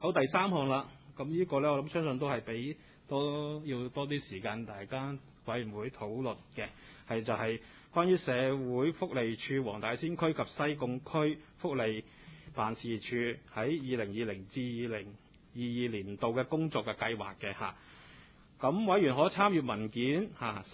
好，第三項啦，咁呢個呢，我諗相信都係要多啲時間大家委員會討論嘅，就係關於社會福利署黃大仙區及西貢區福利辦事處喺2020至2022年度嘅工作嘅計劃嘅嚇。咁委員可參閱文件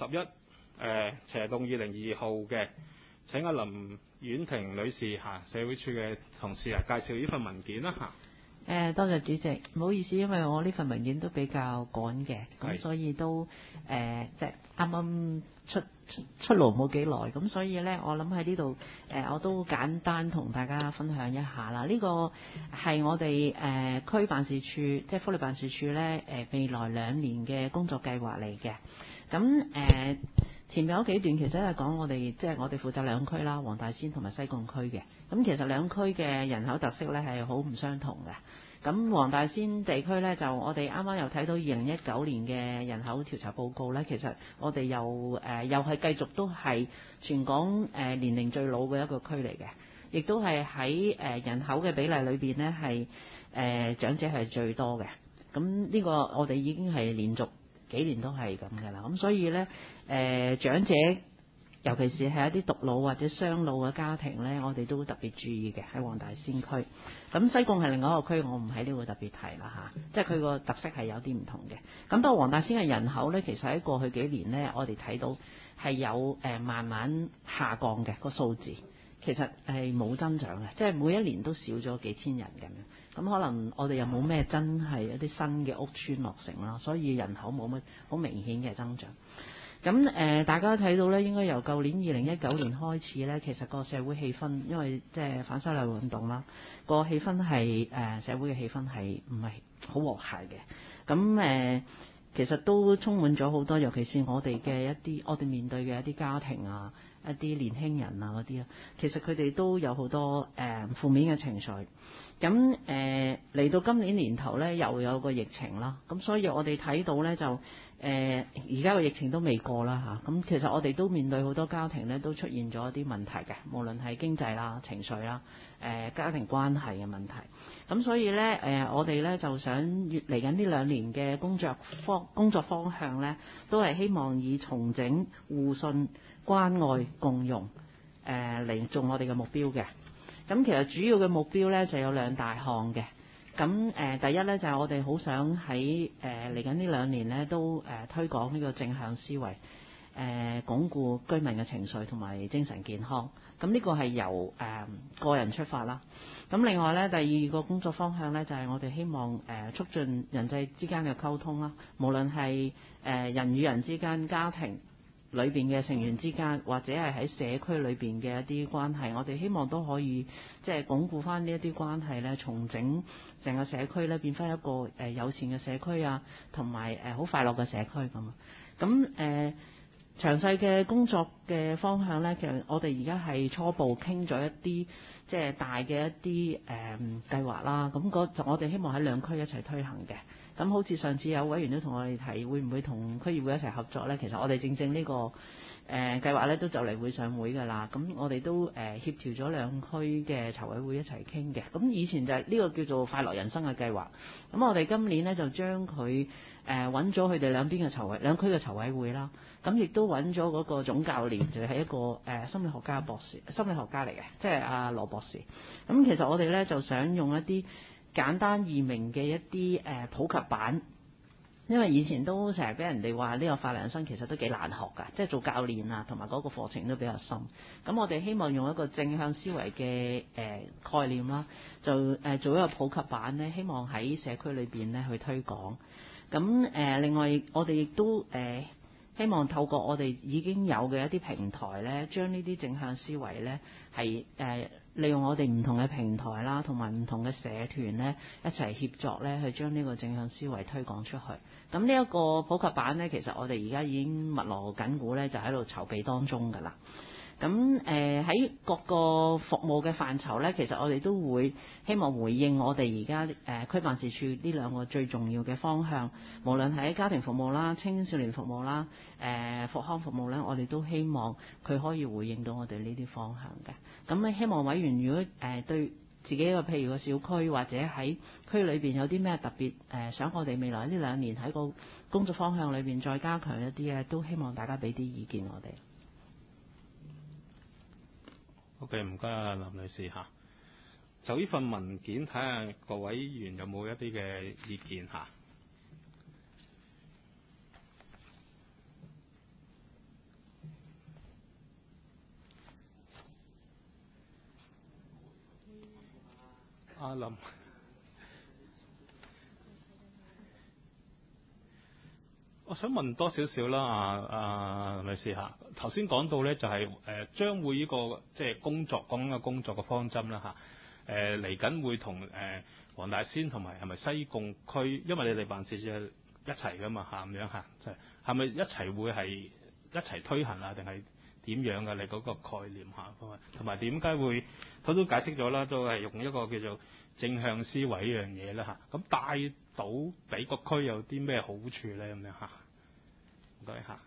11/2022號嘅，請阿林婉婷女士社會處嘅同事介紹呢份文件啦嚇。 多謝主席，唔好意思，因為我呢份文件都比較趕嘅，咁所以都即係啱啱出爐冇幾耐，咁所以呢，我諗喺呢度我都簡單同大家分享一下啦。呢個係我哋區辦事處，即係福利辦事處呢未來2年嘅工作計劃嚟嘅。咁前面有幾段其實係講我哋即係我哋負責2區啦，黃大仙同埋西貢區嘅。咁其實2區嘅人口特色呢係好唔相同嘅。咁黃大仙地區呢，就我哋啱啱又睇到2019年嘅人口調查報告呢，其實我哋又係繼續都係全港年齡最老嘅一個區嚟嘅，亦都係喺人口嘅比例裏邊呢，係長者係最多嘅。咁呢個我哋已經係連續幾年都係咁嘅啦，咁所以呢，長者尤其是係一啲獨老或者雙老嘅家庭呢，我哋都特別注意嘅喺黃大仙區。咁西貢係另外一個區，我唔喺呢度特別提啦嚇，即係佢個特色係有啲唔同嘅。咁不過黃大仙嘅人口呢，其實喺過去幾年呢，我哋睇到係有慢慢下降嘅個數字，其實係冇增長嘅，即係每一年都少咗幾千人咁樣。咁可能我哋又冇咩真係一啲新嘅屋邨落成啦，所以人口冇乜好明顯嘅增長。咁大家睇到呢，應該由舊年2019年開始呢，其實個社會氣氛，因為即係反修例運動啦，個氣氛係社會嘅氣氛係唔係好和諧嘅。咁其實都充滿咗好多，尤其是我哋面對嘅一啲家庭啊，一啲年輕人啊嗰啲啊，其實佢哋都有好多負面嘅情緒。咁嚟到今年年頭呢，又有個疫情啦，咁所以我哋睇到呢，就而家個疫情都未過啦嚇，咁其實我哋都面對好多家庭呢，都出現咗一啲問題嘅，無論係經濟啦、情緒啦、家庭關係嘅問題。咁所以呢，我哋呢就想嚟緊呢2年嘅工作方向呢，都係希望以重整、互信、關愛、共融嚟做我哋嘅目標嘅。咁其實主要嘅目標呢，就有2大項嘅。咁第一呢，就係我哋好想喺嚟緊呢2年呢，都推廣呢個正向思維，鞏固居民嘅情緒同埋精神健康。咁呢個係由個人出發啦。咁另外呢，第2個工作方向呢，就係我哋希望促進人際之間嘅溝通啦，無論係人與人之間、家庭裏邊嘅成員之間，或者係喺社區裏邊嘅一啲關係，我哋希望都可以即係鞏固翻呢一啲關係呢，重整成個社區呢，變翻一個友善嘅社區啊，同埋好快樂嘅社區咁。咁詳細嘅工作嘅方向呢，其實我哋而家係初步傾咗一啲即係大嘅一啲計劃啦。咁就我哋希望喺2區一齊推行嘅。咁好似上次有委員都同我哋提，會唔會同區議會一齊合作呢？其實我哋正呢個計劃呢都就嚟會上會㗎啦。咁我哋都協調咗2區嘅籌委會一齊傾嘅。咁以前就係呢個叫做快樂人生嘅計劃。咁我哋今年呢，就將佢揾咗佢哋2區嘅籌委會啦。咁亦都揾咗嗰個總教練，就係一個心理學家嚟嘅，即係阿羅博士。咁其實我哋呢，就想用一啲簡單易明嘅一啲普及版，因為以前都成日俾人哋話呢個快樂人生其實都幾難學㗎，即係做教練啊，同埋嗰個課程都比較深。咁我哋希望用一個正向思維嘅概念啦，就做一個普及版呢，希望喺社區裏邊呢去推廣。咁另外我哋亦都希望透過我哋已經有嘅一啲平台呢，將呢啲正向思維呢係利用我哋唔同嘅平台啦，同埋唔同嘅社團呢一齊協作呢，去將呢個正向思維推廣出去。咁呢一個普及版呢，其實我哋而家已經密鑼緊鼓呢，就喺度籌備當中㗎啦。咁喺各個服務嘅範疇呢，其實我哋都會希望回應我哋而家區辦事處呢2個最重要嘅方向，無論係喺家庭服務啦、青少年服務啦、復康服務呢，我哋都希望佢可以回應到我哋呢啲方向嘅。咁希望委員如果對自己嘅譬如個小區或者喺區裏邊有啲咩特別想我哋未來呢2年喺個工作方向裏邊再加強一啲嘅，都希望大家俾啲意見我哋。 OK， 唔該啊，林女士嚇。就呢份文件睇下各位議員有冇一啲嘅意見嚇。阿林，我想問多少少啦，阿女士嚇。頭先講到咧就係將會呢個即係工作講緊嘅工作嘅方針啦嚇。嚟緊會同黃大仙同埋係咪西貢區，因為你哋辦事處係一齊噶嘛嚇，咁樣嚇，就係咪一齊會係一齊推行啊？定係點樣嘅？你嗰個概念嚇，同埋點解會佢都解釋咗啦，都係用一個叫做正向思維呢樣嘢啦嚇。咁帶到俾個區有啲咩好處咧？咁樣嚇，唔該嚇。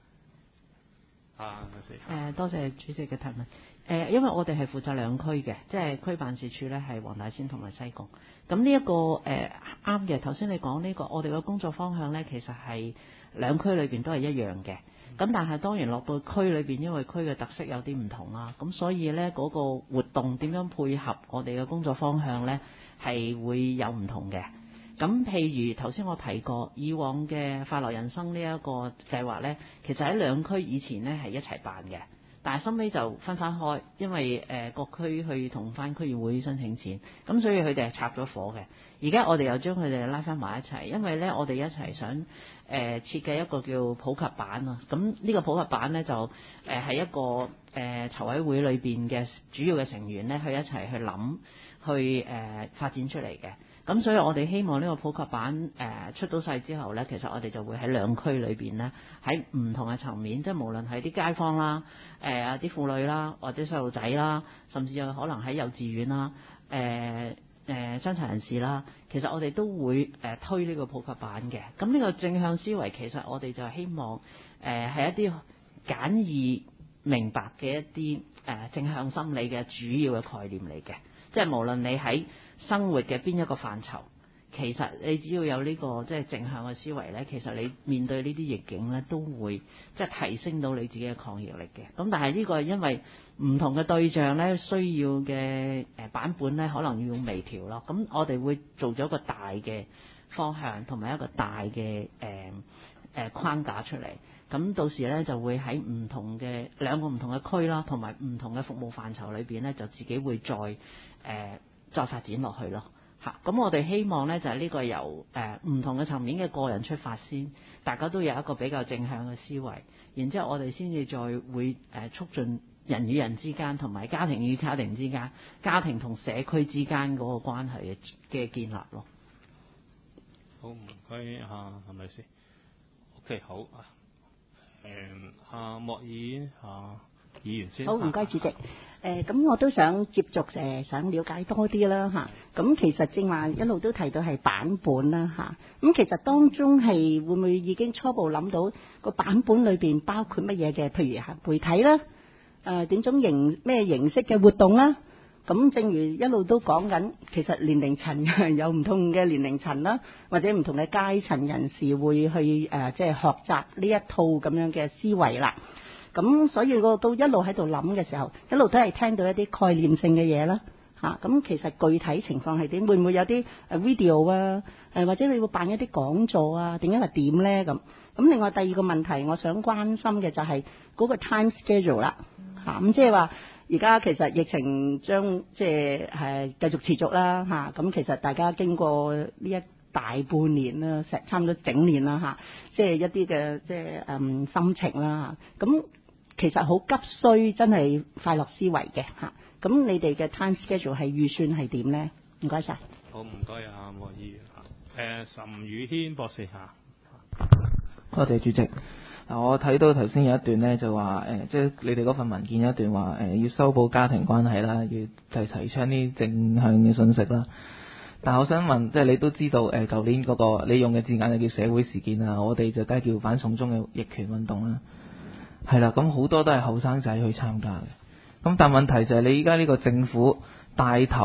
多謝主席嘅提問。因為我哋係負責兩區嘅，即係區辦事處咧係黃大仙同埋西貢。咁呢一個啱嘅。頭先你講呢個，我哋嘅工作方向咧，其實係兩區裏邊都係一樣嘅。咁但係當然落到區裏邊，因為區嘅特色有啲唔同啦，咁所以咧嗰個活動點樣配合我哋嘅工作方向咧，係會有唔同嘅。咁譬如頭先我提過，以往嘅快樂人生呢一個計劃呢，其實喺兩區以前呢係一齊辦嘅，但係收尾就分開，因為各區去同翻區議會申請錢，咁所以佢哋係拆咗夥嘅。而家我哋又將佢哋拉翻埋一齊，因為呢我哋一齊想設計一個叫普及版啊。咁呢個普及版呢，就係一個籌委會裏邊嘅主要嘅成員呢，去一齊去諗去發展出嚟嘅。咁所以我哋希望呢個普及版出到世之後呢，其實我哋就會喺兩區裏邊呢，喺唔同嘅層面，即係無論係啲街坊啦、啲婦女啦，或者細路仔啦，甚至有可能喺幼稚園啦、傷殘人士啦，其實我哋都會推呢個普及版嘅。咁呢個正向思維其實我哋就希望係一啲簡易明白嘅一啲正向心理嘅主要嘅概念嚟嘅，即係無論你喺生活嘅邊一個範疇，其實你只要有呢個即係正向嘅思維呢，其實你面對呢啲逆境呢，都會即係提升到你自己嘅抗逆力嘅。咁但係呢個係因為唔同嘅對象呢，需要嘅版本呢，可能要用微調咯。咁我哋會做咗一個大嘅方向同埋一個大嘅框架出嚟。咁到時呢，就會喺唔同嘅兩個唔同嘅區啦，同埋唔同嘅服務範疇裏邊呢，就自己會再發展落去咯嚇。咁我哋希望呢，就係呢個由唔同嘅層面嘅個人出發先，大家都有一個比較正向嘅思維，然之後我哋先至再會促進人與人之間，同埋家庭與家庭之間，家庭同社區之間嗰個關係嘅建立咯。 好，唔該嚇，係咪先 ？OK， 好啊。阿莫議議員先。 好，唔該主席。咁我都想接續想了解多啲啦嚇。咁其實正話一路都提到係版本啦嚇。咁其實當中係會唔會已經初步諗到個版本裏邊包括乜嘢嘅？譬如係媒體啦，點種咩形式嘅活動啦？咁正如一路都講緊，其實年齡層有唔同嘅年齡層啦，或者唔同嘅階層人士會去即係學習呢一套咁樣嘅思維啦。咁所以我都一路喺度諗嘅時候，一路都係聽到一啲概念性嘅嘢啦嚇。咁其實具體情況係點？會唔會有啲video 啊？或者你會辦一啲講座啊？定係點咧？咁另外第二個問題，我想關心嘅就係嗰個 time schedule 啦嚇。咁即係話而家其實疫情將即係繼續持續啦嚇。咁其實大家經過呢一大半年啦，差唔多整年啦嚇，即係一啲嘅即係心情啦。咁其實好急需真係快樂思維嘅嚇。咁你哋嘅 time schedule 係預算係點咧？唔該晒。 好，唔該啊，莫議員嚇。岑宇軒博士嚇。 多謝主席。我睇到頭先有一段咧，就話即係你哋嗰份文件有一段話要修補家庭關係啦，要提倡啲正向嘅信息啦。但係我想問，即係你都知道舊年嗰個你用嘅字眼就叫社會事件啊，我哋就梗係叫反送中嘅逆權運動啦。係啦，咁好多都係後生仔去參加嘅。咁但係問題就係你依家呢個政府帶頭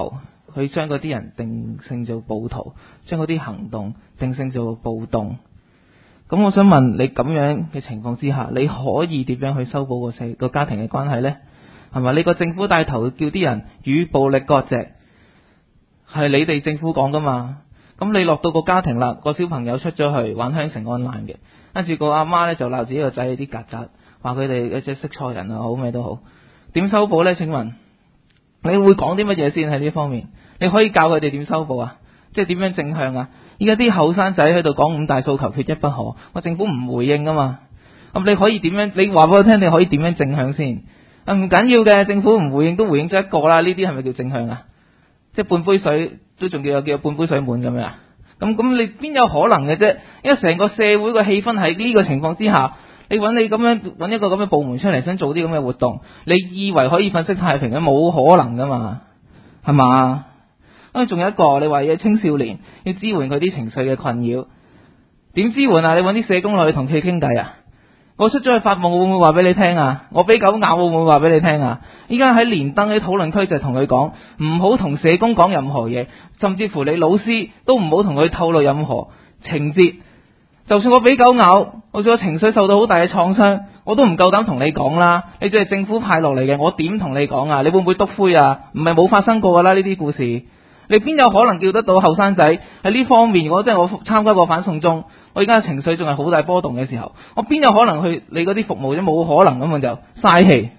佢將嗰啲人定性做暴徒，將嗰啲行動定性做暴動。咁我想問你，咁樣嘅情況之下，你可以點樣去修補個家庭嘅關係呢？係咪？你個政府帶頭叫啲人與暴力割席，係你哋政府講噶嘛？咁你落到個家庭啦，個小朋友出咗去玩香城 online 嘅，跟住個阿媽呢就鬧自己個仔係啲曱甴，話佢哋即係識錯人啊，好咩都好。點修補呢？請問你會講啲乜嘢先喺呢方面？你可以教佢哋點修補啊？即係點樣正向啊？依家啲後生仔喺度講五大訴求缺一不可，個政府唔回應噶嘛？咁你可以點樣？你話俾我聽，你可以點樣正向先？唔緊要嘅，政府唔回應都回應咗一個啦，呢啲係咪叫正向啊？即係半杯水都仲叫半杯水滿咁樣啊？咁你邊有可能嘅啫？因為成個社會個氣氛喺呢個情況之下，你揾一個咁嘅部門出嚟想做啲咁嘅活動，你以為可以粉飾太平嘅？冇可能噶嘛，係嘛？仲有一個，你話要青少年要支援佢啲情緒嘅困擾，點支援啊？你揾啲社工落去同佢傾偈啊？我出咗去發夢，我會唔會話俾你聽啊？我俾狗咬，會唔會話俾你聽啊？依家喺連登啲討論區就同佢講，唔好同社工講任何嘢，甚至乎你老師都唔好同佢透露任何情節。就算我俾狗咬，好似我情緒受到好大嘅創傷，我都唔夠膽同你講啦。你仲係政府派落嚟嘅，我點同你講啊？你會唔會篤灰啊？唔係冇發生過噶啦，呢啲故事。你邊有可能叫得到後生仔喺呢方面？如果真係我參加過反送中，我而家情緒仲係好大波動嘅時候，我邊有可能去你嗰啲服務啫？冇可能，咁樣就嘥氣。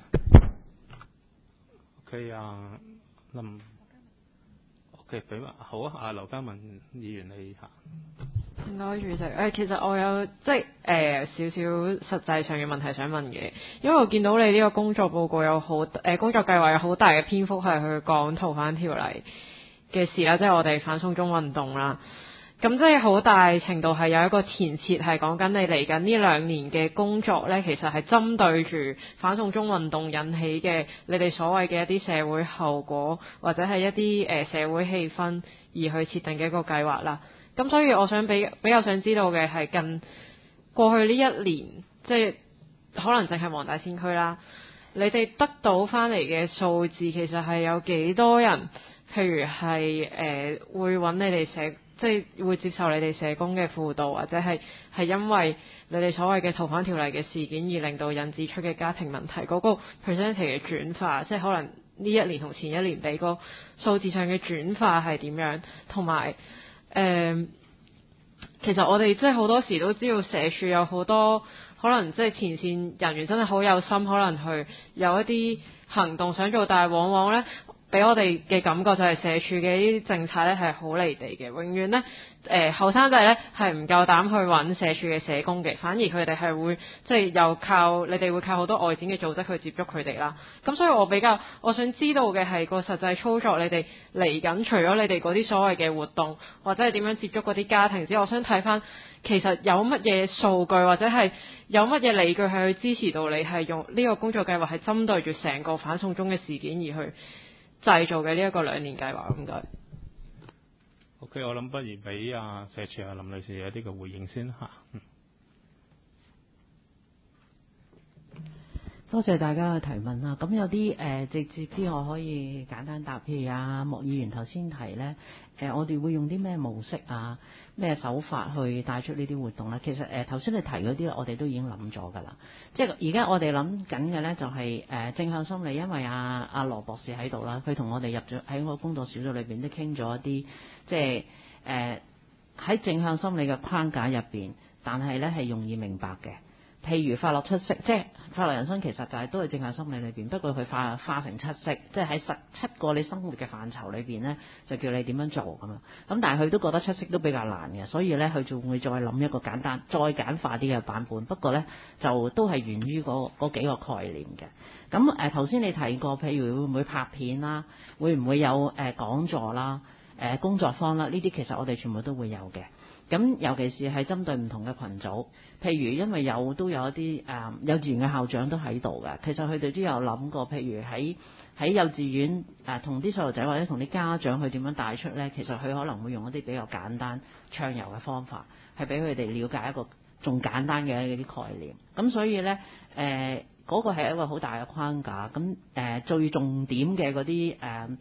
OK 啊，OK 俾好啊，劉嘉文議員你下。 唔該，主席。其實我有即係少少實際上嘅問題想問嘅，因為我見到你呢個工作報告有工作計劃有好大嘅篇幅係去講逃犯條例嘅事啦，即係我哋反送中運動啦。咁即係好大程度係有一個前設係講緊你嚟緊呢2年嘅工作呢，其實係針對住反送中運動引起嘅你哋所謂嘅一啲社會後果，或者係一啲社會氣氛而去設定嘅一個計劃啦。咁所以我想比較想知道嘅係近過去呢1年，即係可能淨係黃大仙區啦，你哋得到翻嚟嘅數字其實係有幾多人？譬如係會揾你哋即係會接受你哋社工嘅輔導，或者係因為你哋所謂嘅逃犯條例嘅事件而令到引致出嘅家庭問題嗰個 percentage 嘅轉化，即係可能呢1年同前1年比個數字上嘅轉化係點樣？同埋其實我哋即係好多時都知道社署有好多可能即係前線人員真係好有心，可能去有一啲行動想做，但係往往呢，俾我哋嘅感覺就係社署嘅呢啲政策咧係好離地嘅，永遠咧後生仔咧係唔夠膽去揾社署嘅社工嘅，反而佢哋係會即係又靠你哋會靠好多外展嘅組織去接觸佢哋啦。咁所以我想知道嘅係個實際操作，你哋嚟緊除咗你哋嗰啲所謂嘅活動或者係點樣接觸嗰啲家庭之外，我想睇翻其實有乜嘢數據或者係有乜嘢理據係去支持到你係用呢個工作計劃係針對住成個反送中嘅事件而去製造嘅呢一個2年計劃。唔該。 OK， 我諗不如俾社署林女士有啲嘅回應先嚇。 多謝大家嘅提問啦。咁有啲直接啲我可以簡單答，譬如莫議員頭先提呢，我哋會用啲咩模式啊、咩手法去帶出呢啲活動咧？其實頭先你提嗰啲我哋都已經諗咗㗎啦。即係而家我哋諗緊嘅呢，就係正向心理，因為阿羅博士喺度啦，佢同我哋入咗喺個工作小組裏邊都傾咗一啲，即係喺正向心理嘅框架入邊，但係呢係容易明白嘅。譬如快樂七色，即係快樂人生，其實就係都係正向心理裏邊，不過佢化成7色，即係喺7個你生活嘅範疇裏邊呢，就叫你點樣做咁樣。咁但係佢都覺得7色都比較難嘅，所以呢，佢仲會再諗一個簡單、再簡化啲嘅版本。不過呢，就都係源於嗰幾個概念嘅。咁頭先你提過，譬如會唔會拍片啦，會唔會有講座啦、工作坊啦？呢啲其實我哋全部都會有嘅。咁尤其是係針對唔同嘅群組，譬如因為都有一啲幼稚園嘅校長都喺度嘅，其實佢哋都有諗過，譬如喺幼稚園同啲細路仔或者同啲家長去點樣帶出呢？其實佢可能會用一啲比較簡單暢遊嘅方法，係俾佢哋了解一個仲簡單嘅一啲概念。咁所以呢，嗰個係一個好大嘅框架。咁最重點嘅嗰啲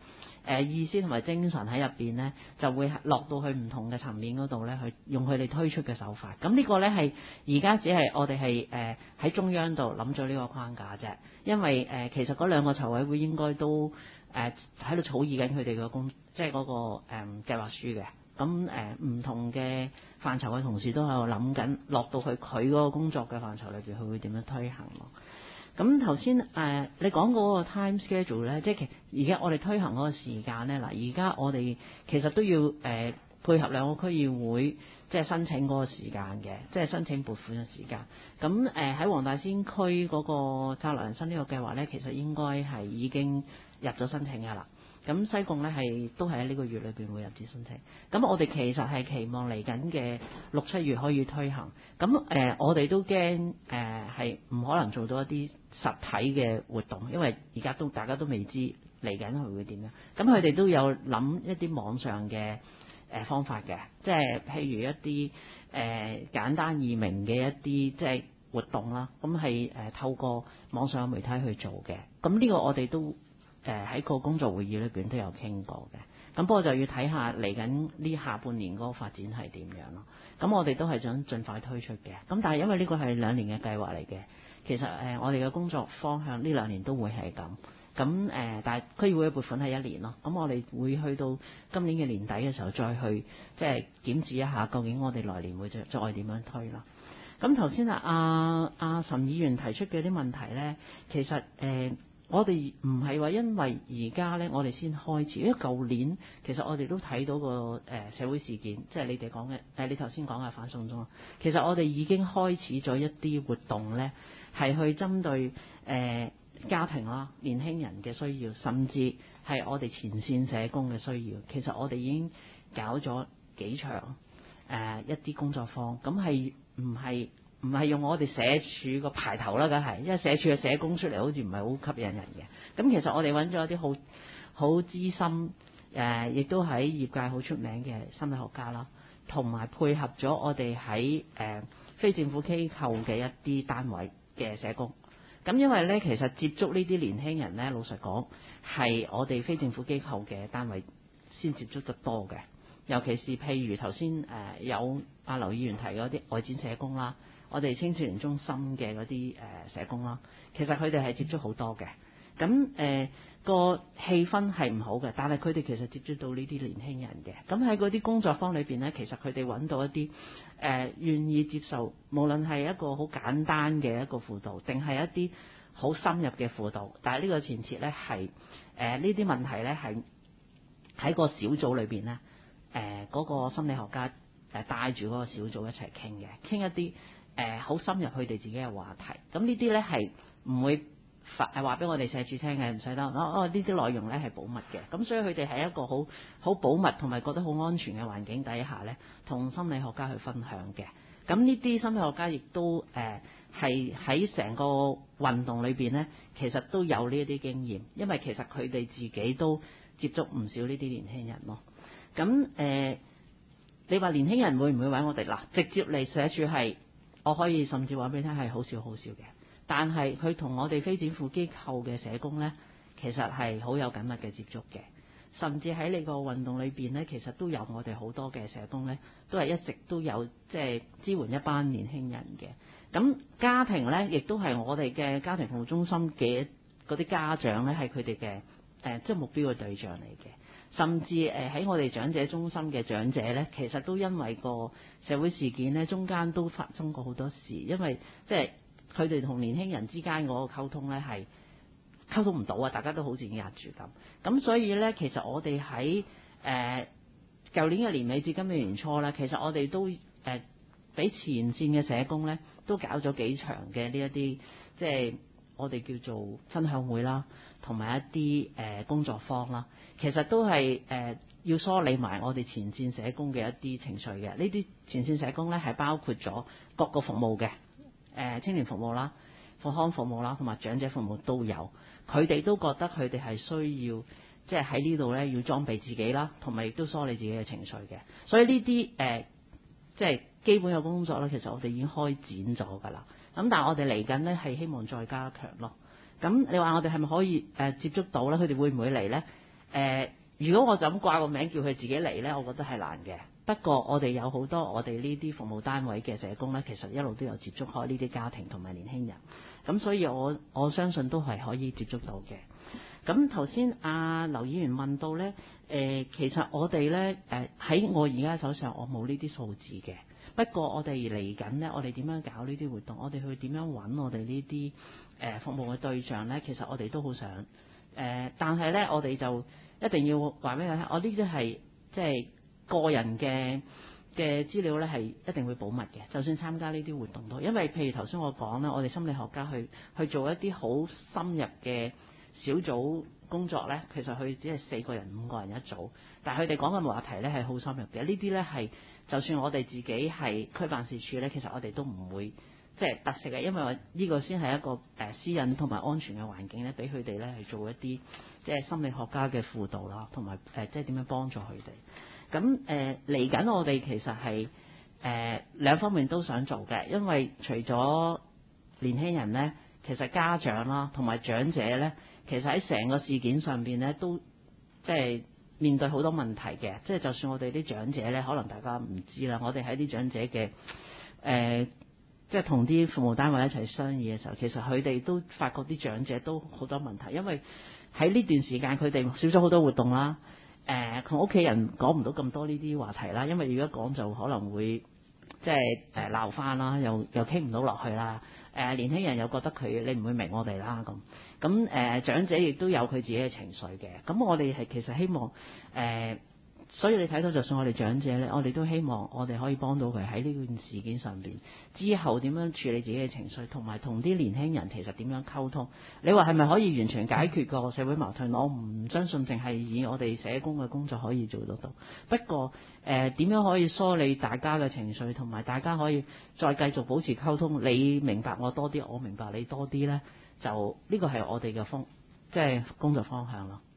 意思同埋精神喺入邊咧，就會落到去唔同嘅層面嗰度咧，去用佢哋推出嘅手法。咁呢個咧係而家只係我哋係喺中央度諗咗呢個框架啫。因為其實嗰兩個籌委會應該都喺度草擬緊佢哋嘅即係嗰個計劃書嘅。咁唔同嘅範疇嘅同事都喺度諗緊，落到去佢嗰個工作嘅範疇裏邊，佢會點樣推行咯？咁頭先你講嗰個 time schedule 咧，即係而家我哋推行嗰個時間咧，嗱而家我哋其實都要配合兩個區議會，即係申請嗰個時間嘅，即係申請撥款嘅時間。咁喺黃大仙區嗰個策略人生呢個計劃咧，其實應該係已經入咗申請㗎啦。咁西貢咧都係喺呢個月裏邊會入紙申請。咁我哋其實係期望嚟緊嘅6、7月可以推行。咁我哋都驚係唔可能做到一啲實體嘅活動，因為而家大家都未知嚟緊佢會點樣。咁佢哋都有諗一啲網上嘅方法嘅，即係譬如一啲簡單易明嘅一啲即係活動啦。咁係透過網上媒體去做嘅。咁呢個我哋都喺個工作會議裏邊都有傾過嘅。咁不過就要睇下嚟緊呢下半年嗰個發展係點樣咯。咁我哋都係想盡快推出嘅。咁但係因為呢個係2年嘅計劃嚟嘅，其實我哋嘅工作方向呢2年都會係咁。咁但係區議會嘅撥款係1年咯。咁我哋會去到今年嘅年底嘅時候再去即係檢視一下，究竟我哋來年會再點樣推啦。咁頭先阿岑議員提出嘅啲問題咧，其實我哋唔係話因為而家咧，我哋先開始，因為舊年其實我哋都睇到個社會事件，即係你哋講嘅你頭先講嘅反送中。其實我哋已經開始咗一啲活動咧，係去針對家庭啦、年輕人嘅需要，甚至係我哋前線社工嘅需要。其實我哋已經搞咗幾場一啲工作坊，咁係唔係用我哋社署個牌頭啦，梗係，因為社署嘅社工出嚟好似唔係好吸引人嘅。咁其實我哋揾咗一啲好資深亦都喺業界好出名嘅心理學家啦，同埋配合咗我哋喺非政府機構嘅一啲單位嘅社工。咁因為咧，其實接觸呢啲年輕人咧，老實講係我哋非政府機構嘅單位先接觸得多嘅。尤其是譬如頭先有阿劉議員提嗰啲外展社工啦，我哋青少年中心嘅嗰啲社工啦，其實佢哋係接觸好多嘅。咁個氣氛係唔好嘅，但係佢哋其實接觸到呢啲年輕人嘅。咁喺嗰啲工作坊裏邊呢，其實佢哋揾到一啲願意接受，無論係一個好簡單嘅一個輔導，定係一啲好深入嘅輔導。但係呢個前設呢係呢啲問題呢係喺個小組裏邊呢。嗰個心理學家帶住嗰個小組一齊傾嘅，傾一啲好深入佢哋自己嘅話題。咁呢啲咧係唔會話俾我哋社署聽嘅，唔使得呢啲內容咧係保密嘅。咁所以佢哋係一個好保密同埋覺得好安全嘅環境底下咧，同心理學家去分享嘅。咁呢啲心理學家亦都係喺成個運動裏邊咧，其實都有呢一啲經驗，因為其實佢哋自己都接觸唔少呢啲年輕人咯。咁你話年輕人會唔會揾我哋？嗱，直接嚟社署係，我可以甚至話俾你聽係好少嘅。但係佢同我哋非政府機構嘅社工呢，其實係好有緊密嘅接觸嘅。甚至喺你個運動裏邊呢，其實都有我哋好多嘅社工呢，都係一直都有即係支援一班年輕人嘅。咁家庭呢，亦都係我哋嘅家庭服務中心嘅嗰啲家長呢，係佢哋嘅即係目標嘅對象嚟嘅。甚至喺我哋長者中心嘅長者呢，其實都因為個社會事件呢，中間都發生過好多事，因為即係佢哋同年輕人之間嗰個溝通呢，係溝通唔到啊，大家都好似已經壓住咁。咁所以呢，其實我哋喺舊年嘅年尾至今年年初呢，其實我哋都俾前線嘅社工呢，都搞咗幾場嘅呢一啲即係我哋叫做分享會啦，同埋一啲工作坊啦，其實都係要梳理埋我哋前線社工嘅一啲情緒嘅。呢啲前線社工呢，係包括咗各個服務嘅青年服務啦、復康服務啦，同埋長者服務都有。佢哋都覺得佢哋係需要即係喺呢度呢，要裝備自己啦，同埋亦都梳理自己嘅情緒嘅。所以呢啲即係基本嘅工作呢，其實我哋已經開展咗㗎啦。咁但係我哋嚟緊呢，係希望再加強咯。咁你話我哋係咪可以接觸到呢？佢哋會唔會嚟呢？ 如果我就咁掛個名叫佢自己嚟呢，我覺得係難嘅。不過我哋有好多我哋呢啲服務單位嘅社工呢，其實一路都有接觸開呢啲家庭同埋年輕人，咁所以我相信都係可以接觸到嘅。咁頭先劉議員問到呢，其實我哋呢，喺我而家手上我冇呢啲數字嘅。不過我哋嚟緊呢，我哋點樣搞呢啲活動？我哋去點樣揾我哋呢啲服務嘅對象呢？其實我哋都好想但係呢，我哋就一定要話俾你聽，我呢啲係即係個人嘅資料呢，係一定會保密嘅。就算參加呢啲活動都，因為譬如頭先我講啦，我哋心理學家去做一啲好深入嘅小組工作呢，其實佢只係4個人、5個人一組，但係佢哋講嘅話題呢係好深入嘅。呢啲呢係就算我哋自己係區辦事處呢，其實我哋都唔會即係特色嘅，因為呢個先係一個私隱同埋安全嘅環境呢，俾佢哋呢係做一啲即係心理學家嘅輔導啦，同埋即係點樣幫助佢哋。咁嚟緊我哋其實係兩方面都想做嘅，因為除咗年輕人呢，其實家長啦同埋長者呢，其實喺成個事件上邊呢，都即係面對好多問題嘅。即係就算我哋啲長者呢，可能大家唔知啦，我哋喺啲長者嘅即係同啲服務單位一齊商議嘅時候，其實佢哋都發覺啲長者都好多問題，因為喺呢段時間佢哋少咗好多活動啦。同屋企人講唔到咁多呢啲話題啦，因為如果講就可能會即係鬧翻啦，又傾唔到落去啦。年輕人又覺得你唔會明我哋啦咁長者亦都有佢自己嘅情緒嘅。咁我哋係其實希望所以你睇到就算我哋長者呢，我哋都希望我哋可以幫到佢喺呢件事件上邊之後點樣處理自己嘅情緒，同埋同啲年輕人其實點樣溝通。你話係咪可以完全解決個社會矛盾？我唔相信淨係以我哋社工嘅工作可以做得到。不過點樣可以梳理大家嘅情緒，同埋大家可以再繼續保持溝通，你明白我多啲，我明白你多啲呢，就呢個係我哋嘅即係工作方向咯。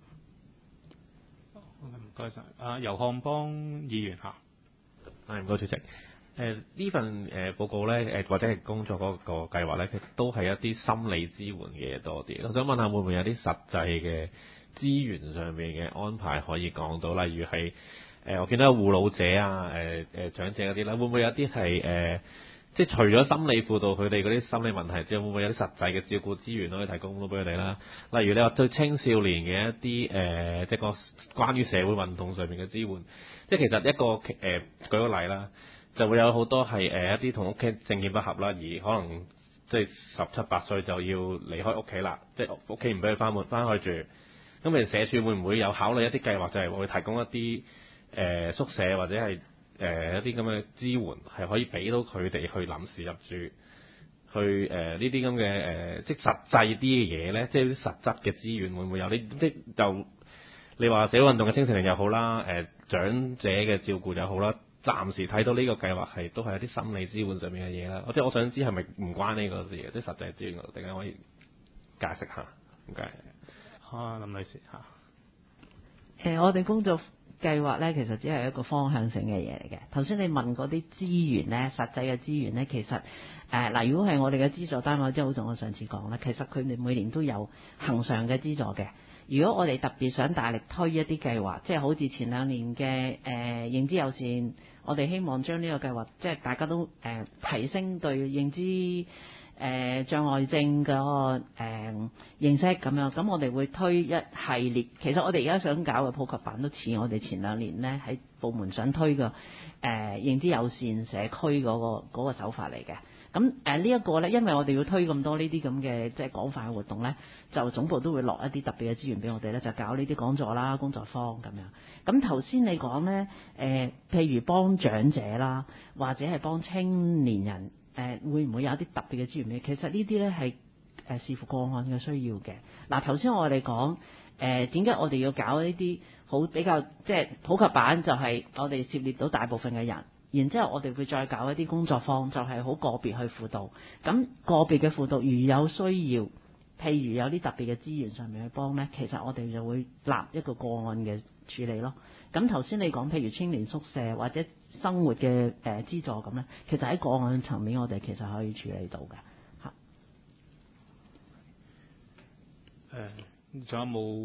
唔該晒，游漢邦議員嚇。 唔該主席。呢份報告呢，或者係工作嗰個計劃呢，其實都係一啲心理支援嘅嘢多啲。我想問下，會唔會有啲實際嘅資源上面嘅安排可以講到？例如係我見到有護老者啊、長者嗰啲啦，會唔會有啲係即係除咗心理輔導佢哋嗰啲心理問題之外，會唔會有啲實際嘅照顧資源可以提供到俾佢哋啦？例如你話對青少年嘅一啲即係個關於社會運動上面嘅支援，即係其實一個舉個例啦，就會有好多係一啲同屋企政見不合啦，而可能即係17、18歲就要離開屋企啦，即係屋企唔俾佢翻去住。咁其實社署會唔會有考慮一啲計劃，就係會提供一啲宿舍或者係一啲咁嘅支援，係可以俾到佢哋去臨時入住，去呢啲咁嘅即係實際啲嘅嘢咧，即係啲實質嘅資源會唔會有？就你話社會運動嘅青少年又好啦，長者嘅照顧又好啦，暫時睇到呢個計劃係都係一啲心理支援上面嘅嘢啦。即係我想知係咪唔關呢個事嘅，即係實際資源，大家可以解釋下。唔該。 林女士嚇。 我哋工作計劃呢，其實只係一個方向性嘅嘢嚟嘅。頭先你問嗰啲資源呢，實際嘅資源呢，其實如果係我哋嘅資助單位，即係好似我上次講啦，其實佢哋每年都有恆常嘅資助嘅。如果我哋特別想大力推一啲計劃，即係好似前2年嘅認知友善，我哋希望將呢個計劃即係大家都提升對認知障礙症嘅認識咁樣，咁我哋會推一系列。其實我哋而家想搞嘅普及版都似我哋前2年呢喺部門想推嘅認知友善社區嗰個手法嚟嘅。咁呢一個呢，因為我哋要推咁多呢啲咁嘅即係廣泛嘅活動呢，就總部都會落一啲特別嘅資源俾我哋呢，就搞呢啲講座啦、工作坊咁樣。咁頭先你講呢，譬如幫長者啦，或者係幫青年人。會唔會有一啲特別嘅資源呢？其實呢啲呢係視乎個案嘅需要嘅。嗱，頭先我哋講點解我哋要搞呢啲好比較即係普及版，就係我哋涉獵到大部分嘅人，然之後我哋會再搞一啲工作坊，就係好個別去輔導。咁個別嘅輔導如有需要，譬如有啲特別嘅資源上面去幫呢，其實我哋就會立一個個案嘅處理咯。咁頭先你講譬如青年宿舍或者生活嘅資助咁呢，其實喺個案層面我哋其實可以處理到嘅嚇。 仲有冇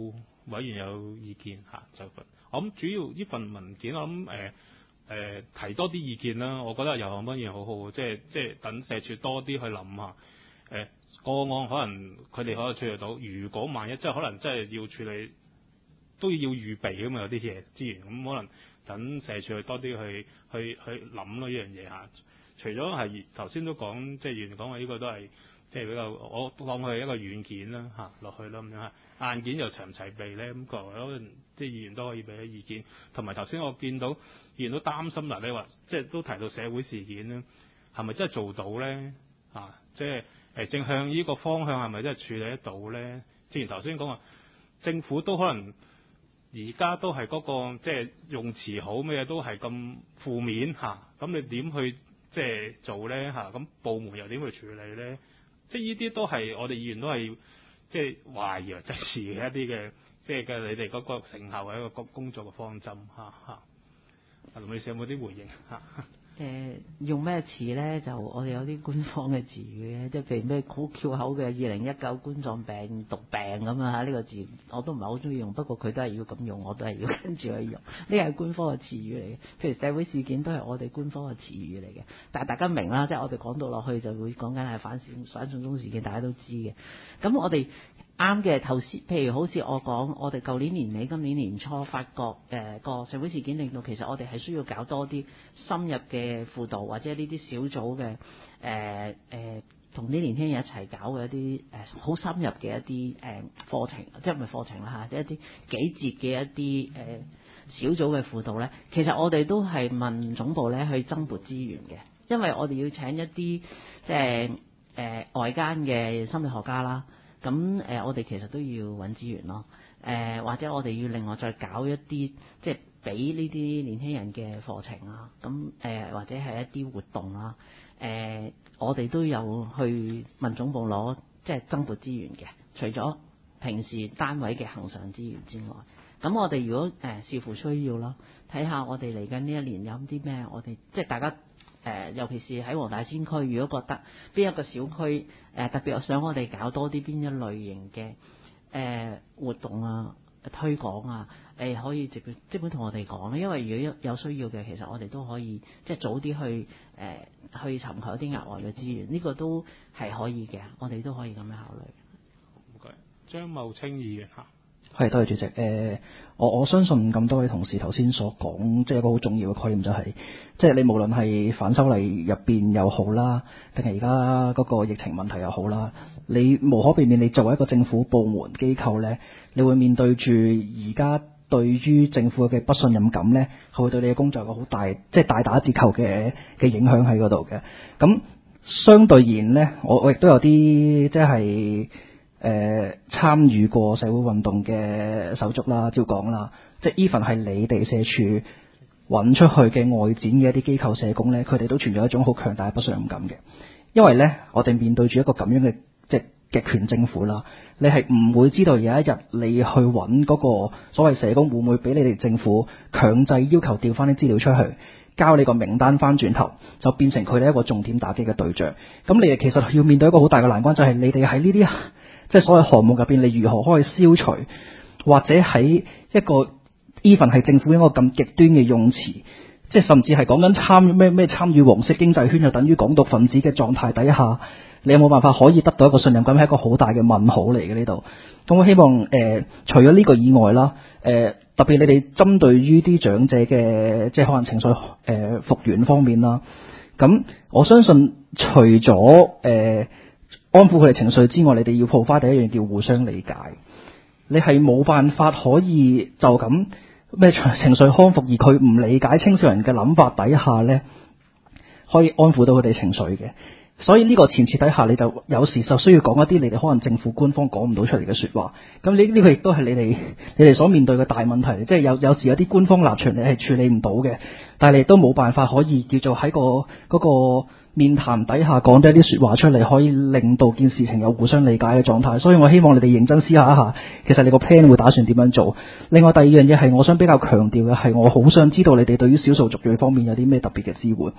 委員有意見嚇就份。我諗主要呢份文件，我諗提多啲意見啦。我覺得游漢斌議員好好，即係等社署多啲去諗下個案，可能佢哋可以處理到。如果萬一即係可能真係要處理，都要預備㗎嘛，有啲嘢資源咁，可能等社署去多啲去諗咯呢樣嘢嚇。除咗係頭先都講，即係議員講話呢個都係即係比較，我當佢係一個軟件啦嚇落去啦咁樣嚇。硬件又齊唔齊備咧？咁可能即係議員都可以俾啲意見。同埋頭先我見到議員都擔心嗱，你話即係都提到社會事件啦，係咪真係做到咧？即係正向呢個方向係咪真係處理得到咧？之前頭先講話政府都可能而家都係嗰個即係用詞好咩都係咁負面嚇，咁你點去即係做咧嚇？咁部門又點去處理咧？即係呢啲都係我哋議員都係即係懷疑質疑嘅一啲嘅，即係嘅你哋嗰個成效嘅一個工作嘅方針嚇。龍女士有冇啲回應嚇？ 用咩詞咧？就我哋有啲官方嘅詞語嘅，即係譬如咩好翹口嘅2019冠狀病毒病咁啊！呢個字我都唔係好中意用，不過佢都係要咁用，我都係要跟住去用。呢係官方嘅詞語嚟嘅，譬如社會事件都係我哋官方嘅詞語嚟嘅。但係大家明啦，即係我哋講到落去就會講緊係反送中事件，大家都知嘅。咁我哋啱嘅頭先，譬如好似我講，我哋舊年年尾、今年年初發覺個社會事件令到其實我哋係需要搞多啲深入嘅輔導，或者呢啲小組嘅同啲年輕人一齊搞嘅一啲好深入嘅一啲課程，即係唔係課程啦嚇，即係一啲幾節嘅一啲小組嘅輔導咧。其實我哋都係問總部咧去增撥資源嘅，因為我哋要請一啲即係外間嘅心理學家啦。咁我哋其實都要揾資源咯，或者我哋要另外再搞一啲即係俾呢啲年輕人嘅課程啦，咁或者係一啲活動啦，我哋都有去問總部攞即係增撥資源嘅，除咗平時單位嘅恆常資源之外，咁我哋如果視乎需要咯，睇下我哋嚟緊呢一年有啲咩，我哋即係大家。尤其是喺黃大仙區，如果覺得邊一個小區特別想我哋搞多啲邊一類型嘅活動啊、推廣啊，可以即本同我哋講，因為如果有需要嘅，其實我哋都可以即係早啲去尋求一啲額外嘅資源，呢個都係可以嘅，我哋都可以咁樣考慮。 唔該，張茂清議員嚇。 係，多謝主席。我相信咁多位同事頭先所講，即係一個好重要嘅概念，就係即係你無論係反修例入邊又好啦，定係而家嗰個疫情問題又好啦，你無可避免，你作為一個政府部門機構咧，你會面對住而家對於政府嘅不信任感咧，係會對你嘅工作有個好大，即係大打折扣嘅影響喺嗰度嘅。咁相對而言咧，我亦都有啲即係。參與過社會運動嘅手足啦，照講啦，即係 even 係你哋社署揾出去嘅外展嘅一啲機構社工咧，佢哋都存在一種好強大嘅不信任感嘅，因為咧我哋面對住一個咁樣嘅即係極權政府啦，你係唔會知道有一日你去揾嗰個所謂社工會唔會俾你哋政府強制要求調翻啲資料出去，交你個名單翻轉頭，就變成佢哋一個重點打擊嘅對象。咁你哋其實要面對一個好大嘅難關，就係你哋喺呢啲即係所謂項目入邊，你如何可以消除，或者喺一個 even 係政府一個咁極端嘅用詞，即係甚至係講緊參與咩參與黃色經濟圈，就等於港獨分子嘅狀態底下，你有冇辦法可以得到一個信任感，係一個好大嘅問號嚟嘅呢度。咁我希望除咗呢個以外啦，特別你哋針對於啲長者嘅即係可能情緒復原方面啦，咁我相信除咗安撫佢哋情緒之外，你哋要抱翻第一樣叫互相理解。你係冇辦法可以就咁咩情緒康復，而佢唔理解青少年嘅諗法底下咧，可以安撫到佢哋情緒嘅。所以呢個前設底下，你就有時就需要講一啲你哋可能政府官方講唔到出嚟嘅說話。咁呢個亦都係你哋所面對嘅大問題，即係有時有啲官方立場你係處理唔到嘅，但係你都冇辦法可以叫做喺嗰個面談底下講咗一啲說話出嚟，可以令到件事情有互相理解嘅狀態。所以我希望你哋認真思考一下，其實你個 plan 會打算點樣做。另外第二樣嘢係我想比較強調嘅係，我好想知道你哋對於少數族裔方面有啲咩特別嘅支援。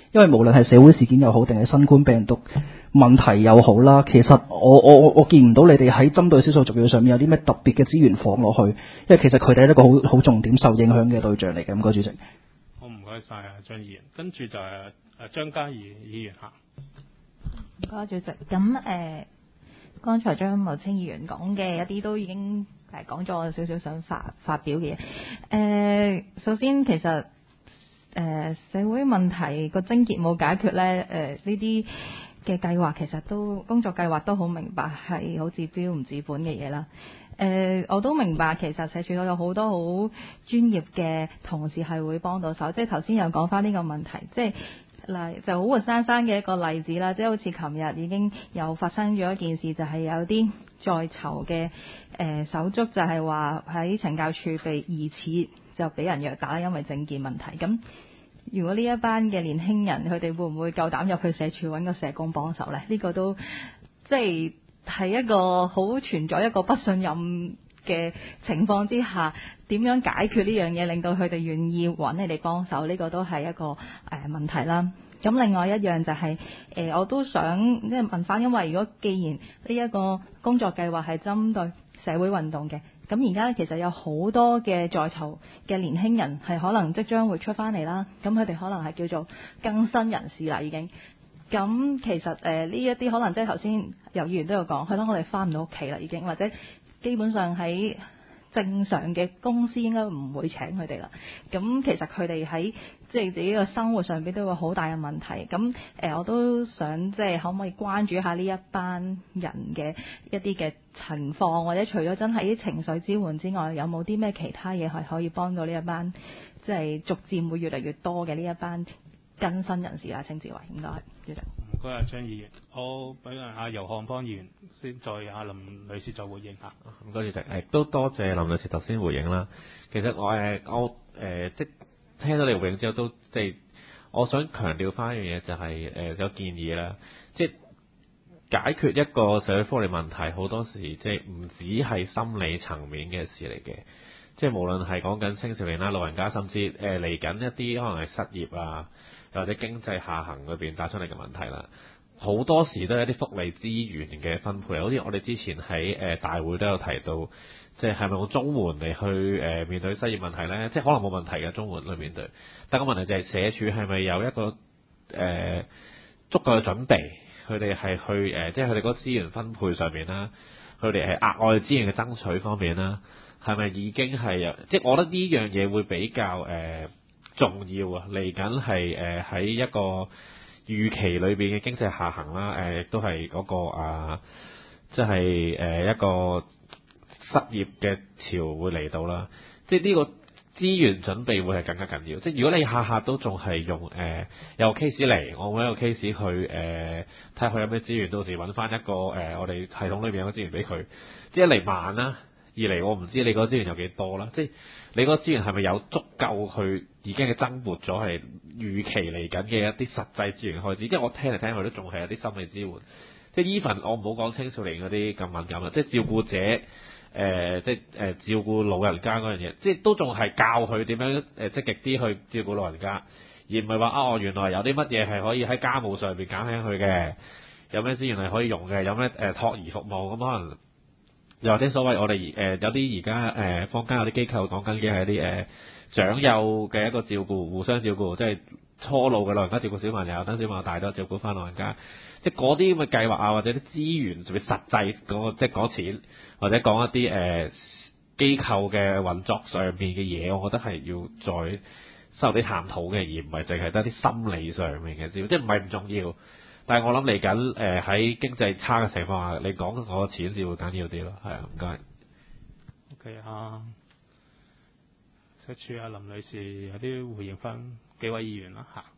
因為無論係社會事件又好，定係新冠病毒問題又好啦，其實我見唔到你哋喺針對少數族裔上面有啲咩特別嘅資源放落去，因為其實佢哋係一個好重點受影響嘅對象嚟嘅。唔該主席。 好，唔該晒啊張議員，跟住就係張嘉怡議員嚇。 唔該主席。咁剛才張茂清議員講嘅一啲都已經講咗我少少想發表嘅嘢。首先其實社會問題個症結冇解決咧，呢啲嘅計劃其實都工作計劃都好明白係好治標唔治本嘅嘢啦。我都明白其實社署有好多好專業嘅同事係會幫到手，即係頭先又講翻呢個問題，即係嗱就好活生生嘅一個例子啦，即係好似琴日已經又發生咗一件事，就係有啲在囚嘅手足就係話喺懲教處被疑似就俾人虐打，因為政見問題。咁如果呢一班嘅年輕人，佢哋會唔會夠膽入去社署揾個社工幫手呢？呢個都即係一個好存在一個不信任嘅情況之下，點樣解決呢樣嘢，令到佢哋願意揾你哋幫手？呢個都係一個問題啦。咁另外一樣就係我都想即係問翻，因為如果既然呢一個工作計劃係針對社會運動嘅，咁而家其實有好多嘅在囚嘅年輕人係可能即將會出翻嚟啦，咁佢哋可能係叫做更新人士啦已經。咁其實呢一啲可能即係頭先由議員都有講，可能我哋翻唔到屋企啦已經，或者基本上喺正常嘅公司應該唔會請佢哋啦。咁其實佢哋喺即係自己嘅生活上邊都有個好大嘅問題。咁我都想即係可唔可以關注一下呢一班人嘅一啲嘅情況，或者除咗真係啲情緒支援之外，有冇啲咩其他嘢係可以幫到呢一班即係逐漸會越嚟越多嘅呢一班更新人士啊？稱之為應該係主席。 唔該啊張議員，我俾阿游漢邦議員先，再阿林女士再回應下。 唔該主席，都多謝林女士頭先回應啦。其實我即聽到你回應之後，都即係我想強調翻一樣嘢，就係有建議啦。即係解決一個社會福利問題，好多時即係唔止係心理層面嘅事嚟嘅。即係無論係講緊青少年啦、老人家，甚至嚟緊一啲可能係失業啊，或者經濟下行裏邊帶出嚟嘅問題啦，好多時都係一啲福利資源嘅分配。好似我哋之前喺大會都有提到，即係係咪用綜援嚟去面對失業問題呢？即係可能冇問題嘅綜援去面對，但個問題就係社署係咪有一個足夠嘅準備，佢哋係去即係佢哋嗰個資源分配上面啦，佢哋係額外資源嘅爭取方面啦，係咪已經係有？即係我覺得呢樣嘢會比較重要啊！嚟緊係喺一個預期裏邊嘅經濟下行啦，亦都係嗰個即係一個失業嘅潮會嚟到啦。即係呢個資源準備會係更加緊要。即係如果你下下都仲係用有 case 嚟，我揾一個 case 去睇下佢有咩資源，到時揾翻一個我哋系統裏邊有個資源俾佢。即係一嚟慢啦，二嚟我唔知你個資源有幾多啦。即係你個資源係咪有足夠去已經係增撥咗係預期嚟緊嘅一啲實際資源開支？因為我聽嚟聽去都仲係有啲心理支援。即係 even 我唔好講青少年嗰啲咁敏感啦，即係照顧者。即係照顧老人家嗰樣嘢，即係都仲係教佢點樣積極啲去照顧老人家，而唔係話原來有啲乜嘢係可以喺家務上邊減輕佢嘅，有咩資源係可以用嘅，有咩託兒服務咁可能，又或者所謂我哋有啲而家坊間有啲機構講緊嘅係一啲長幼嘅一個照顧，互相照顧，即係初老嘅老人家照顧小朋友，等小朋友大咗照顧翻老人家。即係嗰啲咁嘅計劃啊，或者啲資源特別實際嗰即係講錢，或者講一啲機構嘅運作上面嘅嘢，我覺得係要再深入啲探討嘅，而唔係淨係得啲心理上面嘅資源。即係唔係唔重要，但係我諗嚟緊喺經濟差嘅情況下，你講嗰個錢先會緊要啲咯。係啊，唔該。 OK 啊，社署阿林女士有啲回應翻幾位議員啦嚇。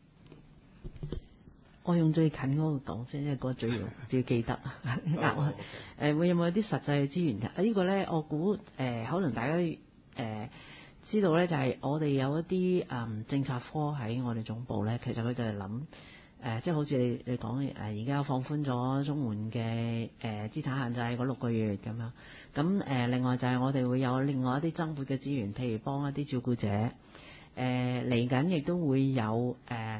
我用最近嗰個講先，因為嗰個最要記得額外會有冇啲實際嘅資源？呢個咧，我估可能大家知道咧，就係我哋有一啲政策科喺我哋總部咧，其實佢哋係諗即係好似你講而家放寬咗綜援嘅資產限制嗰6個月咁樣。咁另外就係我哋會有另外一啲增撥嘅資源，譬如幫一啲照顧者嚟緊，亦都會有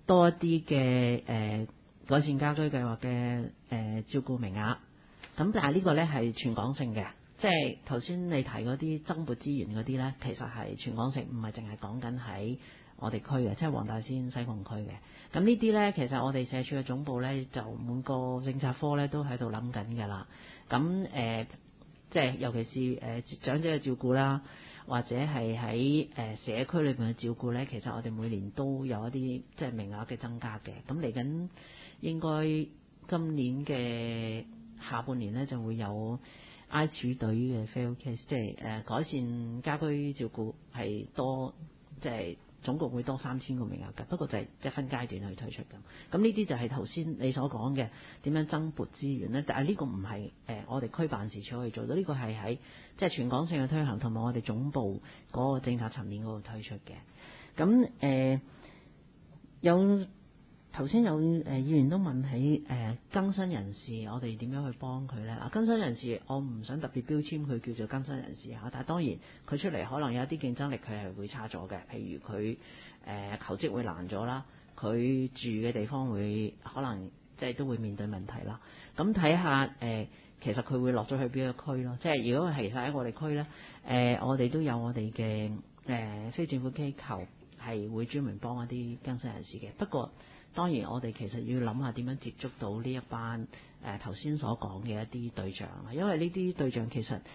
多一啲嘅改善家居計劃嘅照顧名額。咁但係呢個呢係全港性嘅，即係頭先你提嗰啲增撥資源嗰啲呢，其實係全港性，唔係淨係講緊喺我哋區嘅，即係黃大仙西貢區嘅。咁呢啲呢，其實我哋社署嘅總部呢，就每個政策科呢都喺度諗緊㗎啦。咁即係尤其是長者嘅照顧啦，或者係喺社區裏邊嘅照顧呢，其實我哋每年都有一啲即係名額嘅增加嘅。咁嚟緊應該今年嘅下半年呢，就會有 I 處隊嘅 fail case， 即係改善家居照顧係多，即係總共會多3000個名額㗎。不過就係即係分階段去推出咁。咁呢啲就係頭先你所講嘅點樣增撥資源呢？但係呢個唔係我哋區辦事處可以做到，呢個係喺即係全港性嘅推行，同埋我哋總部嗰個政策層面嗰度推出嘅。咁有頭先有議員都問起更新人士，我哋點樣去幫佢呢？更新人士我唔想特別標籤佢叫做更新人士嚇，但係當然佢出嚟可能有一啲競爭力，佢係會差咗嘅。譬如佢求職會難咗啦，佢住嘅地方會可能即係都會面對問題啦。咁睇下其實佢會落咗去邊個區咯？即係如果其實喺我哋區呢，我哋都有我哋嘅非政府機構係會專門幫一啲更新人士嘅。不過當然，我哋其實要諗下點樣接觸到呢一班頭先所講嘅一啲對象啦，因為呢啲對象其實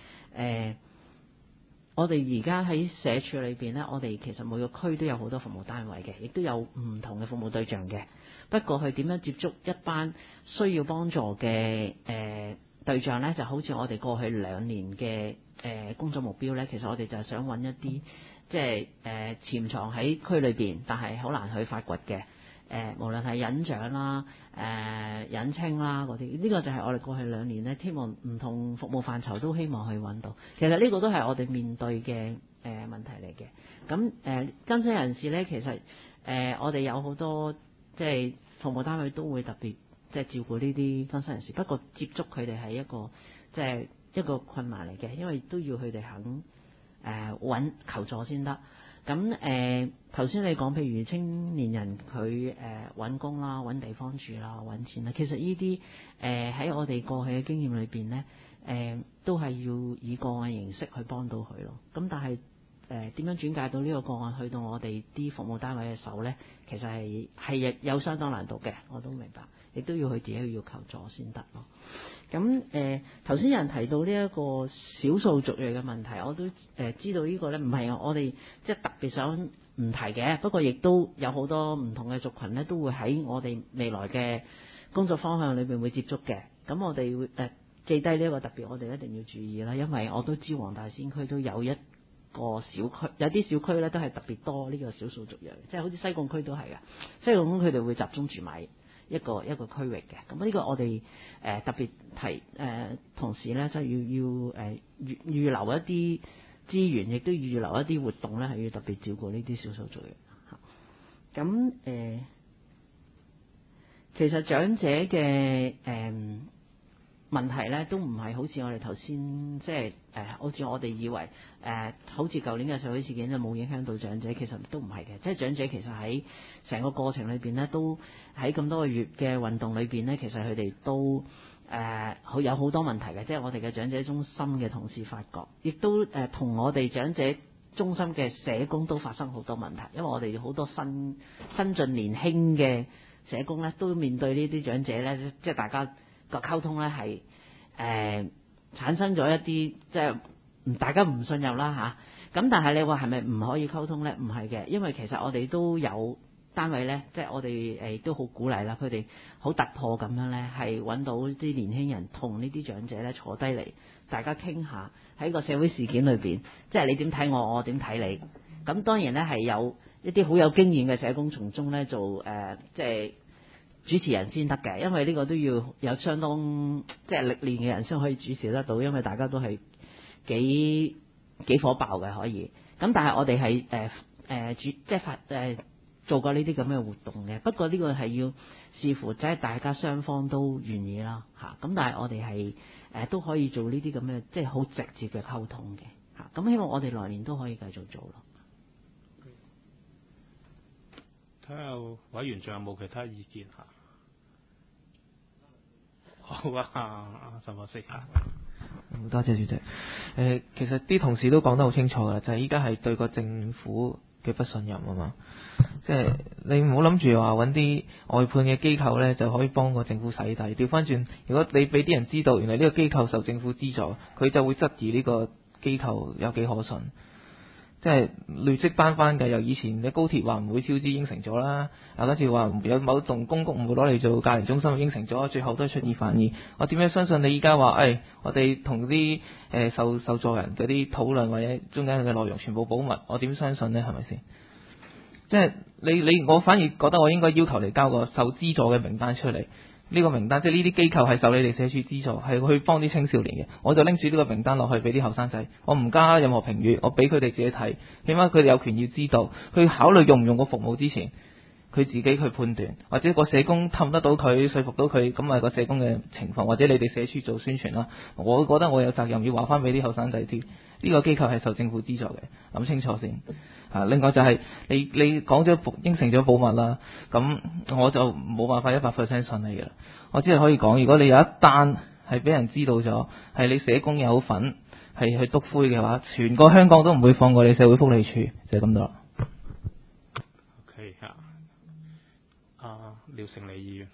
我哋而家喺社署裏邊呢，我哋其實每個區都有好多服務單位嘅，亦都有唔同嘅服務對象嘅。不過佢點樣接觸一班需要幫助嘅對象呢？就好似我哋過去2年嘅工作目標呢，其實我哋就係想揾一啲即係潛藏喺區裏邊，但係好難去發掘嘅。無論係隱長啦、隱青啦嗰啲，呢個就係我哋過去2年呢，希望唔同服務範疇都希望去揾到。其實呢個都係我哋面對嘅問題嚟嘅。咁更新人士呢，其實我哋有好多即係服務單位都會特別即係照顧呢啲更新人士。不過接觸佢哋係一個即係一個困難嚟嘅，因為都要佢哋肯揾求助先得。咁頭先你講，譬如青年人佢揾工啦、揾地方住啦、揾錢啦，其實呢啲喺我哋過去嘅經驗裏邊呢，都係要以個案形式去幫到佢咯。咁但係點樣轉介到呢個個案去到我哋啲服務單位嘅手呢？其實係有相當難度嘅，我都明白，亦都要佢自己要求助先得咯。咁頭先有人提到呢一個少數族裔嘅問題，我都知道呢個呢唔係我哋即係特別想唔提嘅，不過亦都有好多唔同嘅族群呢，都會喺我哋未來嘅工作方向裏邊會接觸嘅。咁我哋會記低呢一個特別，我哋一定要注意啦，因為我都知黃大仙區都有一個小區，有啲小區呢都係特別多呢個少數族裔，即係好似西貢區都係嘅。西貢區佢哋會集中住埋一個區域嘅。咁呢個我哋特別提同時呢，就要預留一啲資源，亦都預留一啲活動呢，係要特別照顧呢啲少數族裔。咁其實長者嘅問題呢，都唔係好似我哋頭先即係好似我哋以為好似舊年嘅社會事件就冇影響到長者，其實都唔係嘅。即係長者其實喺成個過程裏邊呢，都喺咁多個月嘅運動裏邊呢，其實佢哋都有好多問題嘅。即係我哋嘅長者中心嘅同事發覺，亦都同我哋長者中心嘅社工都發生好多問題，因為我哋好多新進年輕嘅社工呢，都面對呢啲長者呢，即係大家個溝通咧係產生咗一啲即係大家唔信任啦嚇。咁但係你話係咪唔可以溝通咧？唔係嘅，因為其實我哋都有單位咧，即係我哋都好鼓勵啦，佢哋好突破咁樣咧，係揾到啲年輕人同呢啲長者咧坐低嚟，大家傾下喺個社會事件裏邊，即係你點睇我，我點睇你。咁當然咧係有一啲好有經驗嘅社工從中咧做即係主持人先得嘅，因為呢個都要有相當即係歷練嘅人先可以主持得到，因為大家都係幾火爆嘅可以。咁但係我哋係即係做過呢啲咁嘅活動嘅，不過呢個係要視乎即係大家雙方都願意啦嚇。咁但係我哋係都可以做呢啲咁嘅即係好直接嘅溝通嘅嚇。咁希望我哋來年都可以繼續做咯。 睇下委員仲有冇其他意見嚇？好啊，陳博士嚇。 多謝主席。其實啲同事都講得好清楚㗎，就係依家係對個政府嘅不信任啊嘛。即係你唔好諗住話揾啲外判嘅機構呢，就可以幫個政府洗底。調翻轉，如果你俾啲人知道原來呢個機構受政府資助，佢就會質疑呢個機構有幾可信。即係累積翻嘅，由以前嘅高鐵話唔會超支應承咗啦，跟住話有某棟公屋唔會攞嚟做隔離中心應承咗，最後都係出爾反爾。我點樣相信你依家話我哋同啲受助人嗰啲討論或者中間嘅內容全部保密，我點相信呢？係咪先？即係我反而覺得我應該要求你交個受資助嘅名單出嚟。呢個名單即係呢啲機構係受你哋社署資助，係去幫啲青少年嘅。我就拎住呢個名單落去俾啲後生仔，我唔加任何評語，我俾佢哋自己睇，起碼佢哋有權要知道，去考慮用唔用個服務之前，佢自己去判斷，或者個社工氹得到佢，說服到佢，咁係個社工嘅情況，或者你哋社署做宣傳啦。我覺得我有責任要話翻俾啲後生仔知，呢個機構係受政府資助嘅，諗清楚先。另外就係你講咗應承咗保密啦，咁我就冇辦法100%信你嘅啦。我只係可以講，如果你有一單係俾人知道咗，係你社工有份係去篤灰嘅話，全個香港都唔會放過你社會福利署，就係咁多啦。 OK 嚇，廖成利議員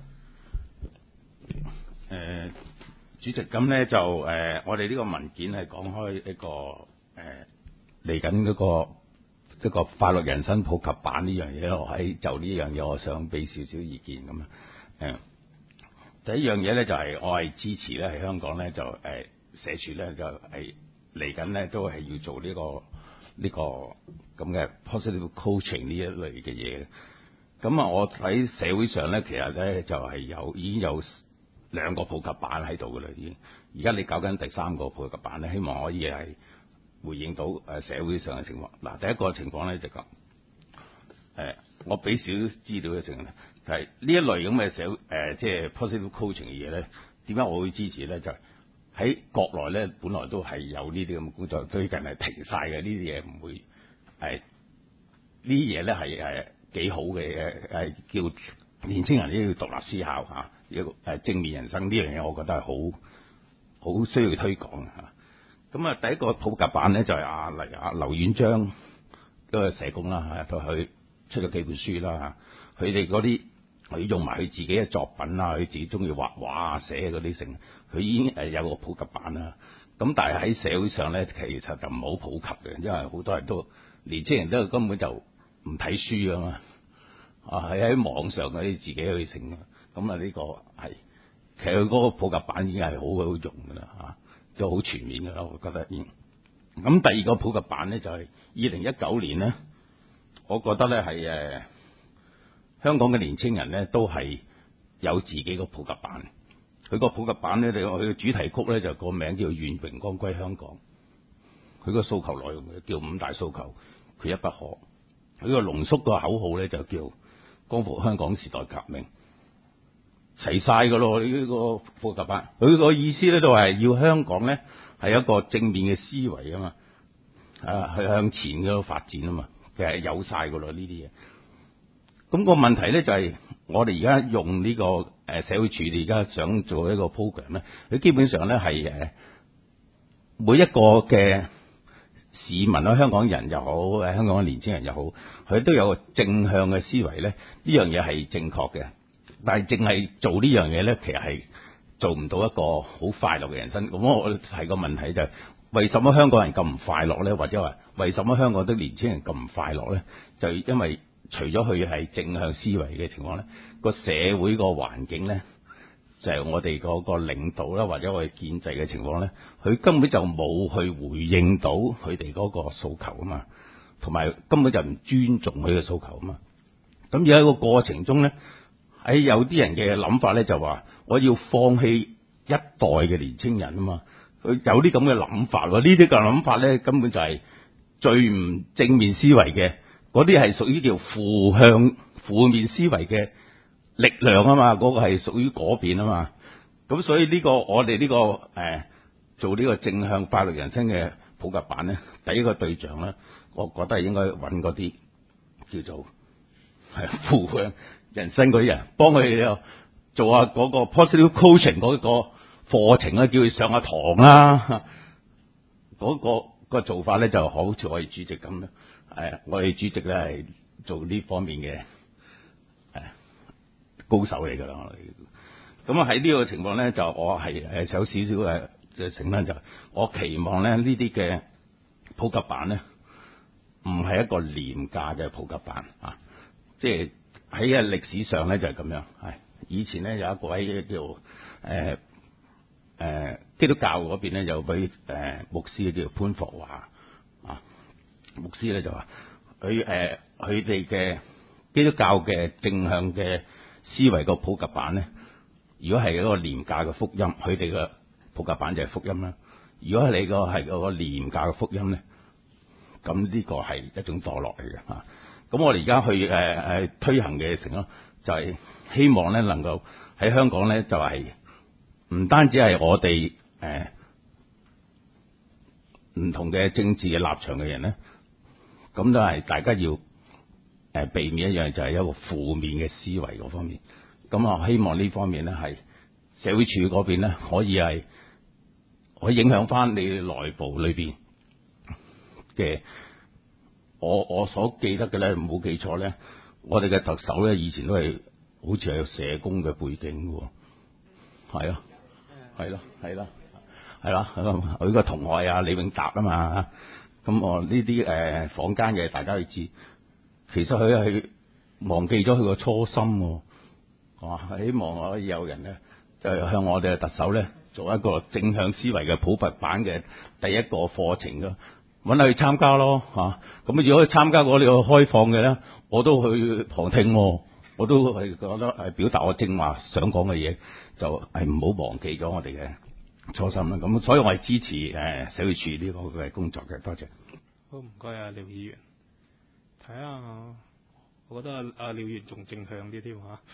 嚇。 主席，咁呢就我哋呢個文件係講開一個嚟緊嗰個一個快樂人生普及版呢樣嘢，我喺就呢樣嘢，我想俾少少意見咁啊。第一樣嘢咧就係我係支持咧，喺香港咧就社署咧就係嚟緊咧都係要做呢個咁嘅 positive coaching 呢一類嘅嘢。咁啊，我喺社會上咧，其實咧就係已經有2個普及版喺度噶啦，已經。而家你搞緊第3個普及版咧，希望可以係回應到社會上嘅情況。嗱，第一個情況咧就咁，我俾少少資料嘅情況咧，就係呢一類咁嘅即係 positive coaching 嘅嘢咧，點解我會支持咧？就係喺國內咧，本來都係有呢啲咁嘅工作，最近係停晒嘅，呢啲嘢唔會呢啲嘢咧係幾好嘅，係叫年青人都要獨立思考嚇，一個正面人生呢樣嘢，我覺得係好需要推廣嚇。咁啊，第一個普及版咧就係例如劉遠章嗰個社工啦，佢出咗幾本書啦，佢哋嗰啲佢用埋佢自己嘅作品啊，佢自己中意畫畫啊、寫嗰啲成，佢已經有個普及版啦。咁但係喺社會上咧，其實就唔好普及嘅，因為好多人都年青人都根本就唔睇書㗎嘛，係喺網上嗰啲自己去成啊。咁啊，呢個係其實佢嗰個普及版已經係好用㗎啦嚇。就好全面㗎啦，我覺得。咁第二個普及版咧就係2019年咧，我覺得咧係香港嘅年青人咧都係有自己個普及版。佢個普及版咧，佢嘅主題曲咧就個名叫《願榮光歸香港》。佢個訴求內容叫5大訴求，缺一不可。佢個濃縮個口號咧就叫光復香港時代革命。齊晒㗎咯，呢個普及版，佢個意思咧就係要香港咧係一個正面嘅思維啊嘛，去向前嗰個發展啊嘛，其實有晒㗎咯呢啲嘢。咁個問題咧就係我哋而家用呢個社會處理而家想做一個 program 咧，佢基本上咧係每一個嘅市民啦，香港人又好，香港嘅年輕人又好，佢都有個正向嘅思維咧，呢樣嘢係正確嘅。但係淨係做呢樣嘢咧，其實係做唔到一個好快樂嘅人生。咁我提個問題就係，為什麼香港人咁唔快樂咧？或者話為什麼香港啲年輕人咁唔快樂咧？就因為除咗佢係正向思維嘅情況咧，個社會個環境咧，就係我哋嗰個領導啦，或者我哋建制嘅情況咧，佢根本就冇去回應到佢哋嗰個訴求啊嘛，同埋根本就唔尊重佢嘅訴求啊嘛。咁而喺個過程中咧，喺有啲人嘅諗法咧，就話我要放棄一代嘅年青人啊嘛，佢有啲咁嘅諗法喎。呢啲嘅諗法咧，根本就係最唔正面思維嘅，嗰啲係屬於叫負面思維嘅力量啊嘛，嗰個係屬於嗰邊啊嘛。咁所以呢個我哋呢個做呢個正向快樂人生嘅普及版咧，第一個對象咧，我覺得係應該揾嗰啲叫做係扶向人生嗰啲人，幫佢哋做下嗰個 positive coaching 嗰個課程啦，叫佢上下堂啦。嗰個做法咧就好似我哋主席咁樣，我哋主席咧係做呢方面嘅高手嚟㗎啦。咁啊喺呢個情況咧，就我係有少少嘅成分，就我期望咧呢啲嘅普及版咧，唔係一個廉價嘅普及版啊！即係喺個歷史上咧就係咁樣，係以前咧有一個位叫基督教嗰邊咧有位牧師叫潘霍華啊，牧師咧就話佢哋嘅基督教嘅正向嘅思維個普及版咧，如果係一個廉價嘅福音，佢哋嘅普及版就係福音啦。如果你個係個廉價嘅福音咧，咁呢個係一種墮落嚟嘅嚇。咁我哋而家去推行嘅成咯，就係希望咧能夠喺香港咧就係唔單止係我哋唔同嘅政治嘅立場嘅人咧，咁都係大家要避免一樣，就係一個負面嘅思維嗰方面。咁我希望呢方面咧係社會處嗰邊咧可以影響翻你內部裏邊嘅。我所記得嘅咧，冇記錯咧，我哋嘅特首咧以前都係好似係有社工嘅背景嘅喎，係咯，佢個同學啊李永達啊嘛，咁我呢啲坊間嘅大家去知，其實佢係忘記咗佢個初心喎，希望可以有人咧就向我哋嘅特首咧做一個正向思維嘅普及版嘅第一個課程咯。揾佢去參加咯嚇，咁如果去參加嗰啲開放嘅咧，我都去旁聽喎，我都係覺得係表達我正話想講嘅嘢，就係唔好忘記咗我哋嘅初心啦。咁所以我係支持社會處呢個嘅工作嘅，多謝。 好，唔該啊，廖議員。睇下，我覺得阿廖議員仲正向啲添嚇。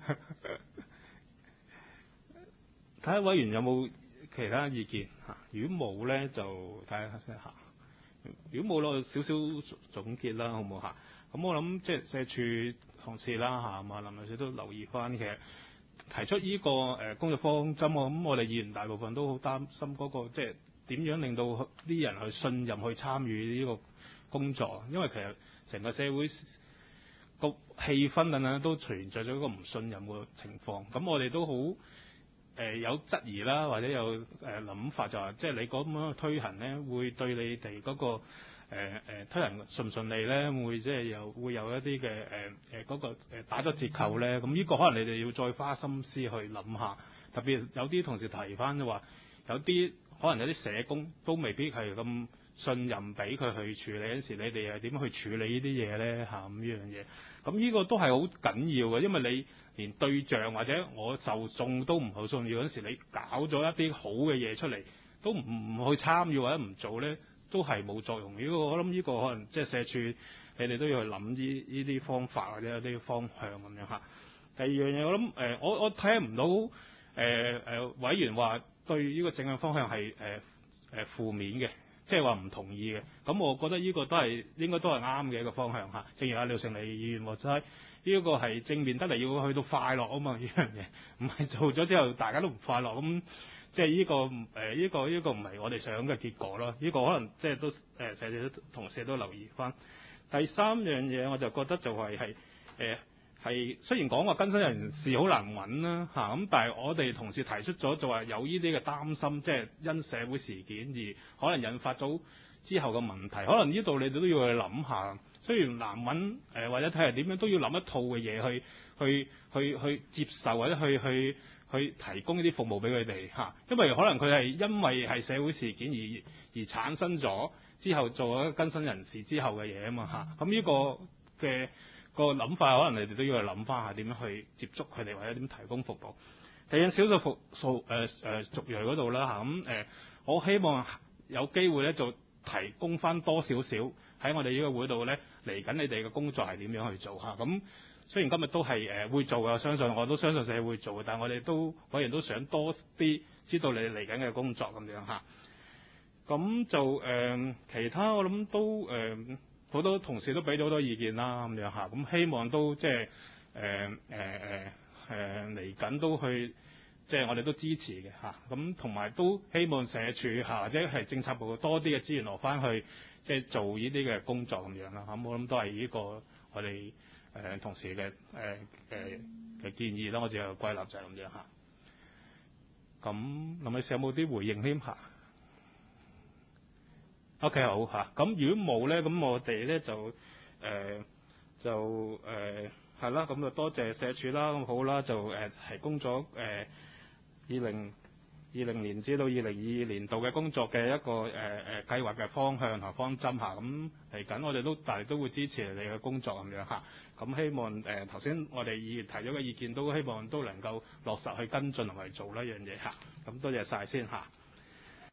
睇下委員有冇其他意見嚇，如果冇咧就睇下先嚇。如果冇咯，少少總結啦，好唔好嚇？咁我諗即係社署同事啦嚇，林女士都留意翻，其實提出呢個工作方針，咁我哋議員大部分都好擔心嗰個即係點樣令到啲人去信任去參與呢個工作，因為其實成個社會個氣氛等等都存在咗一個唔信任嘅情況，咁我哋都好有質疑啦，或者有諗法就話，即係你咁樣推行咧，會對你哋嗰個推行順唔順利咧，會即係會有一啲嘅嗰個打咗折扣咧。咁呢個可能你哋要再花心思去諗下。特別有啲同事提翻就話，有啲可能有啲社工都未必係咁信任俾佢去處理嗰陣時，你哋係點樣去處理呢啲嘢咧嚇？咁呢樣嘢，咁呢個都係好緊要嘅，因為你連對象或者我受眾都唔好信要嗰陣時，你搞咗一啲好嘅嘢出嚟，都唔去參與或者唔做咧，都係冇作用。呢個我諗呢個可能即係社署，你哋都要去諗呢啲方法或者有啲方向咁樣嚇。第二樣嘢我諗我睇唔到委員話對呢個正向方向係負面嘅。即係話唔同意嘅，咁我覺得呢個應該都係啱嘅一個方向嚇。正如阿廖成利議員話齋，呢個係正面得嚟要去到快樂啊嘛，呢樣嘢唔係做咗之後大家都唔快樂，咁即係呢個唔係我哋想嘅結果咯。呢個可能即係都成日同事都留意翻。第三樣嘢我就覺得就係雖然講話更新人士好難揾啦嚇，咁但係我哋同事提出咗就話有呢啲嘅擔心，即係因社會事件而可能引發到之後嘅問題，可能呢度你哋都要去諗下。雖然難揾或者睇下點樣都要諗一套嘅嘢去接受或者去提供呢啲服務俾佢哋嚇，因為可能佢係因為係社會事件而產生咗之後做咗更新人士之後嘅嘢啊嘛嚇，咁呢個嘅個諗法可能你哋都要去諗翻下點樣去接觸佢哋或者點提供服務。第二少數族裔嗰度啦嚇，咁我希望有機會咧就提供翻多少少喺我哋呢個會度咧嚟緊你哋嘅工作係點樣去做嚇。咁雖然今日都係會做嘅，我都相信社會做嘅，但係我哋委員都想多啲知道你哋嚟緊嘅工作咁樣嚇。咁就其他我諗都好多同事都俾咗好多意見啦，咁樣嚇，咁希望都即係嚟緊都去，即係我哋都支持嘅嚇，咁同埋都希望社署或者係政策部多啲嘅資源落翻去，即係做呢啲嘅工作咁樣啦嚇，我諗都係呢個我哋同事嘅嘅建議啦，我只係歸納就係咁樣嚇。咁林女士有冇啲回應添嚇？OK 好嚇，咁如果冇咧，咁我哋咧就係啦，咁就多謝社署啦，咁好啦，就提供咗2020年至到2022年度嘅工作嘅一個計劃嘅方向同方針嚇，咁嚟緊我哋大家都會支持你嘅工作咁樣嚇，咁希望頭先我哋議員提咗嘅意見都希望都能夠落實去跟進同埋做呢樣嘢嚇，咁多謝晒先嚇。